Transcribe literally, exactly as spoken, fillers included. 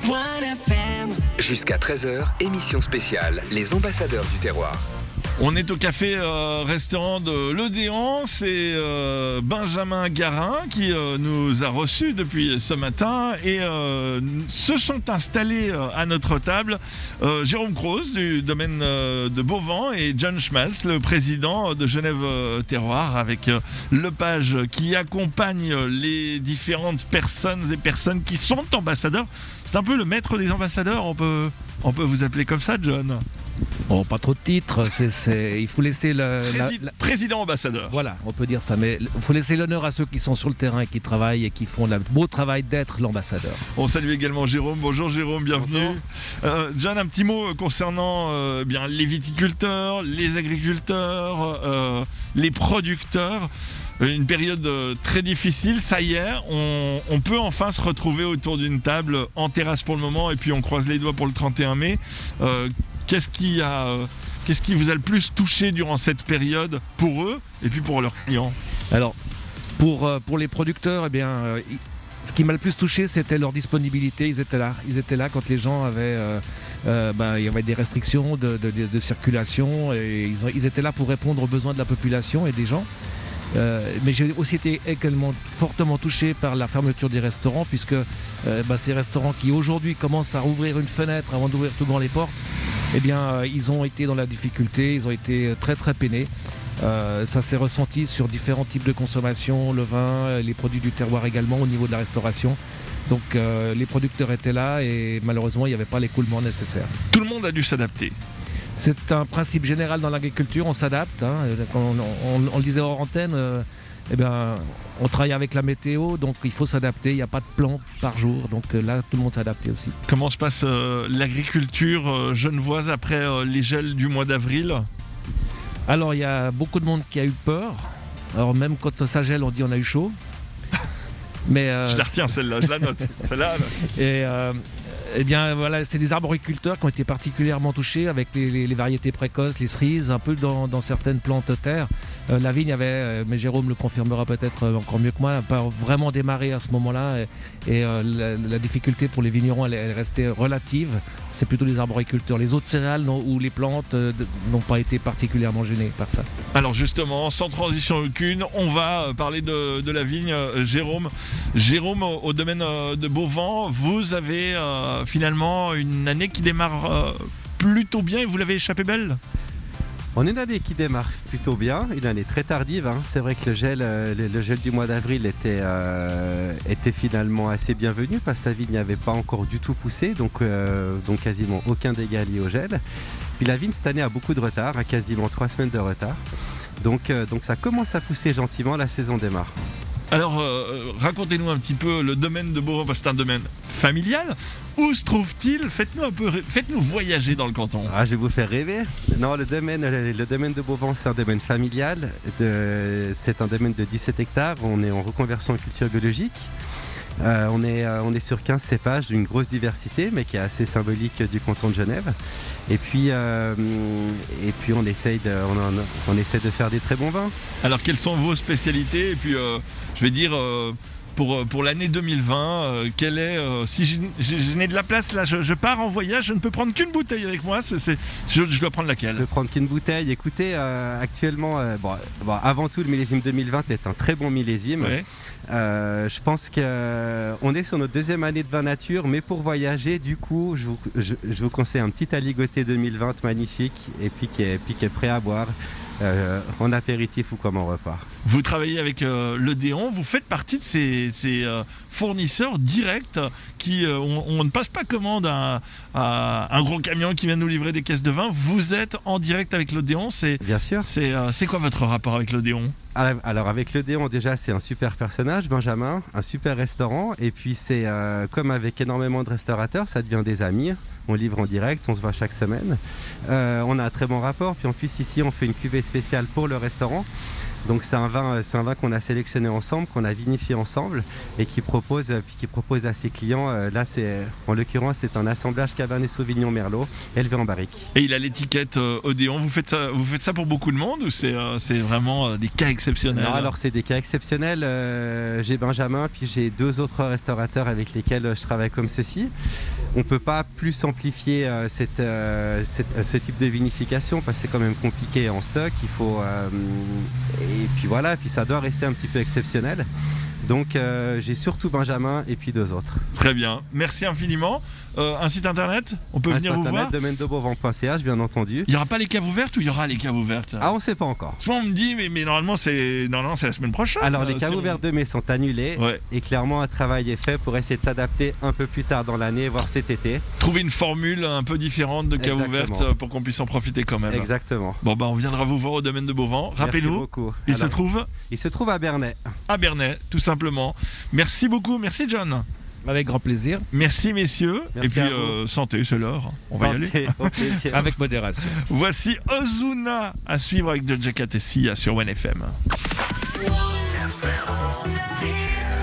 Jusqu'à treize heures, émission spéciale, les ambassadeurs du terroir. On est au café euh, restaurant de l'Odéon, c'est euh, Benjamin Garin qui euh, nous a reçus depuis ce matin et euh, se sont installés euh, à notre table euh, Jérôme Croze du domaine euh, de Beauvant et John Schmalz, le président de Genève euh, Terroir, avec euh, Lepage qui accompagne les différentes personnes et personnes qui sont ambassadeurs. C'est un peu le maître des ambassadeurs, on peut, on peut vous appeler comme ça, John? Bon, pas trop de titres, c'est, c'est, il faut laisser le... Prési- la, la... Président ambassadeur. Voilà, on peut dire ça, mais il faut laisser l'honneur à ceux qui sont sur le terrain et qui travaillent et qui font le beau travail d'être l'ambassadeur. On salue également Jérôme. Bonjour Jérôme, bienvenue. Bonjour. Euh, John, un petit mot concernant euh, bien, les viticulteurs, les agriculteurs, euh, les producteurs. Une période très difficile, ça y est, on, on peut enfin se retrouver autour d'une table en terrasse pour le moment et puis on croise les doigts pour le trente et un mai. Euh, qu'est-ce qui a, euh, qu'est-ce qui vous a le plus touché durant cette période pour eux et puis pour leurs clients? Alors, pour, euh, pour les producteurs, eh bien, euh, ce qui m'a le plus touché, c'était leur disponibilité. Ils étaient là, ils étaient là quand les gens avaient... Euh, Euh, ben, il y avait des restrictions de, de, de, de circulation et ils, ont, ils étaient là pour répondre aux besoins de la population et des gens. Euh, mais j'ai aussi été également fortement touché par la fermeture des restaurants puisque euh, bah, ces restaurants qui aujourd'hui commencent à ouvrir une fenêtre avant d'ouvrir tout grand les portes, eh bien, euh, ils ont été dans la difficulté, ils ont été très très peinés. Euh, ça s'est ressenti sur différents types de consommation, le vin, les produits du terroir également au niveau de la restauration. Donc euh, les producteurs étaient là et malheureusement il n'y avait pas l'écoulement nécessaire. Tout le monde a dû s'adapter. C'est un principe général dans l'agriculture, on s'adapte. Hein. On, on, on le disait hors antenne, euh, eh bien, on travaille avec la météo, donc il faut s'adapter. Il n'y a pas de plan par jour, donc euh, là, tout le monde s'est adapté aussi. Comment se passe euh, l'agriculture euh, genevoise après euh, les gels du mois d'avril? Alors, il y a beaucoup de monde qui a eu peur. Alors, même quand ça gèle, on dit on a eu chaud. Mais, euh, je la retiens celle-là, je la note. Celle-là, et, euh, eh bien, voilà, c'est des arboriculteurs qui ont été particulièrement touchés avec les, les, les variétés précoces, les cerises, un peu dans, dans certaines plantes terres. Euh, la vigne avait, euh, mais Jérôme le confirmera peut-être encore mieux que moi, n'a pas vraiment démarré à ce moment-là. Et, et euh, la, la difficulté pour les vignerons, elle, elle restait relative. C'est plutôt les arboriculteurs. Les autres céréales ou les plantes euh, n'ont pas été particulièrement gênées par ça. Alors justement, sans transition aucune, on va parler de, de la vigne. Jérôme, Jérôme au, au domaine de Beauvant, vous avez euh, finalement une année qui démarre euh, plutôt bien et vous l'avez échappé belle. On a une année qui démarre plutôt bien, une année très tardive. Hein. C'est vrai que le gel, euh, le, le gel du mois d'avril était, euh, était finalement assez bienvenu parce que la vigne n'avait pas encore du tout poussé, donc, euh, donc quasiment aucun dégât lié au gel. Puis la vigne cette année a beaucoup de retard, a quasiment trois semaines de retard. Donc, euh, donc ça commence à pousser gentiment, la saison démarre. Alors, euh, racontez-nous un petit peu le domaine de Beauvant, parce que c'est un domaine familial. Où se trouve-t-il? Faites-nous un peu, faites-nous voyager dans le canton. Ah, je vais vous faire rêver. Non, le domaine, le, le domaine de Beauvant, c'est un domaine familial. De, c'est un domaine de dix-sept hectares. On est en reconversion en culture biologique. Euh, on, est, euh, on est sur quinze cépages d'une grosse diversité, mais qui est assez symbolique du canton de Genève. Et puis, euh, et puis on, essaye de, on, on essaie de faire des très bons vins. Alors, quelles sont vos spécialités? Et puis, euh, je vais dire, euh, pour, pour l'année deux mille vingt, euh, quelle est, euh, si je, je, je n'ai de la place, là, je, je pars en voyage, je ne peux prendre qu'une bouteille avec moi, c'est, c'est, je, je dois prendre laquelle? Je peux prendre qu'une bouteille. Écoutez, euh, actuellement, euh, bon, bon, avant tout, le millésime deux mille vingt est un très bon millésime. Ouais. Euh, je pense qu'on est sur notre deuxième année de vin nature, mais pour voyager, du coup, je vous, je, je vous conseille un petit aligoté deux mille vingt magnifique et puis qui est, puis qui est prêt à boire. Euh, en apéritif ou comme en repas. Vous travaillez avec euh, l'Odéon, vous faites partie de ces, ces euh, fournisseurs directs qui, euh, on, on ne passe pas commande à, à un gros camion qui vient nous livrer des caisses de vin. Vous êtes en direct avec l'Odéon. C'est, Bien sûr. C'est, euh, c'est quoi votre rapport avec l'Odéon? Alors avec l'Odéon, déjà c'est un super personnage, Benjamin, un super restaurant, et puis c'est euh, comme avec énormément de restaurateurs, ça devient des amis. On livre en direct, on se voit chaque semaine. Euh, on a un très bon rapport, puis en plus ici on fait une cuvée spéciale pour le restaurant. Donc c'est un vin, c'est un vin qu'on a sélectionné ensemble, qu'on a vinifié ensemble et qui propose, puis qui propose à ses clients. Euh, là, c'est, en l'occurrence, c'est un assemblage Cabernet Sauvignon Merlot élevé en barrique. Et il a l'étiquette euh, Odéon. Vous faites ça, vous faites ça pour beaucoup de monde ou c'est, euh, c'est vraiment euh, des cas exceptionnels? exceptionnels? Non, alors c'est des cas exceptionnels. Euh, j'ai Benjamin, puis j'ai deux autres restaurateurs avec lesquels je travaille comme ceci. On ne peut pas plus amplifier euh, cette, euh, cette, ce type de vinification parce que c'est quand même compliqué en stock. Il faut, euh, et puis voilà, puis ça doit rester un petit peu exceptionnel. Donc euh, j'ai surtout Benjamin et puis deux autres. Très bien, merci infiniment. Euh, un site internet, on peut Un venir site vous internet, voir. domaine de beauvant point c h bien entendu. Il n'y aura pas les caves ouvertes ou il y aura les caves ouvertes? Ah, on ne sait pas encore. Souvent on me dit mais, mais normalement c'est non, non, c'est la semaine prochaine. Alors les Euh, caves c'est- ouvertes de mai sont annulées Ouais. et clairement un travail est fait pour essayer de s'adapter un peu plus tard dans l'année, voire cet été. Trouver une formule un peu différente de caves Exactement. ouvertes euh, pour qu'on puisse en profiter quand même. Exactement. Bon bah on viendra vous voir au domaine de Beauvant. Merci Rappelez-nous, beaucoup. il se Alors, trouve il se trouve à Bernay. à Bernay, tout simplement. Merci beaucoup, merci John. Avec grand plaisir, Merci messieurs. Merci Et puis à vous. euh, santé, c'est l'heure. On va y aller. Santé, au plaisir. avec modération. Voici Ozuna à suivre avec Doja Cat et Sia sur One F M.